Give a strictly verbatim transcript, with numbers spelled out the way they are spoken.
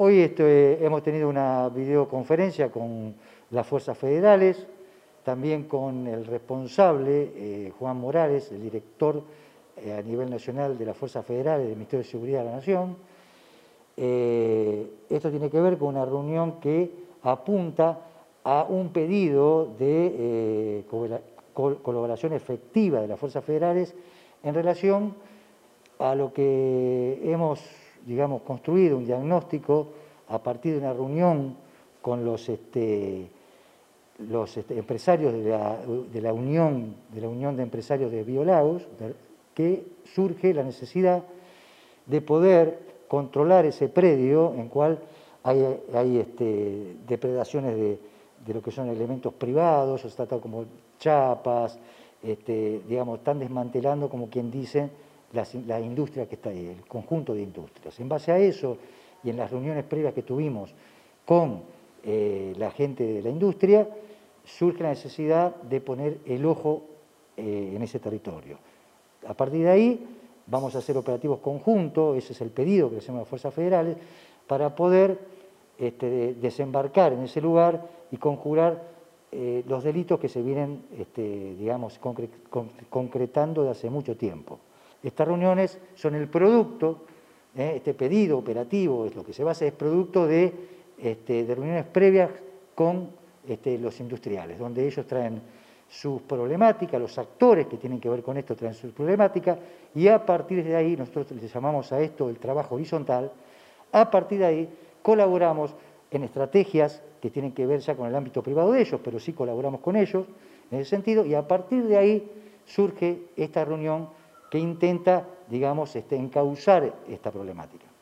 hoy este, hemos tenido una videoconferencia con las fuerzas federales, también con el responsable, eh, Juan Morales, el director eh, a nivel nacional de las fuerzas federales del Ministerio de Seguridad de la Nación. Eh, esto tiene que ver con una reunión que apunta a un pedido de eh, colaboración efectiva de las fuerzas federales en relación a lo que hemos, digamos, construido, un diagnóstico a partir de una reunión con los, este, los este, empresarios de la, de, la Unión, de la Unión de Empresarios de Biolagos, que surge la necesidad de poder controlar ese predio en cual hay, hay este, depredaciones de, de lo que son elementos privados, o se trata como chapas, este, digamos, están desmantelando, como quien dice, la, la industria que está ahí, el conjunto de industrias. En base a eso y en las reuniones previas que tuvimos con eh, la gente de la industria, surge la necesidad de poner el ojo eh, en ese territorio. A partir de ahí vamos a hacer operativos conjuntos, ese es el pedido que le hacemos a las fuerzas federales, para poder este, desembarcar en ese lugar y conjurar eh, los delitos que se vienen, este, digamos, concre con concretando de hace mucho tiempo. Estas reuniones son el producto, eh, este pedido operativo, es lo que se basa, es producto de, este, de reuniones previas con este, los industriales, donde ellos traen sus problemáticas, los actores que tienen que ver con esto traen sus problemáticas, y a partir de ahí, nosotros les llamamos a esto el trabajo horizontal, a partir de ahí colaboramos en estrategias que tienen que ver ya con el ámbito privado de ellos, pero sí colaboramos con ellos en ese sentido, y a partir de ahí surge esta reunión que intenta, digamos, este, encauzar esta problemática.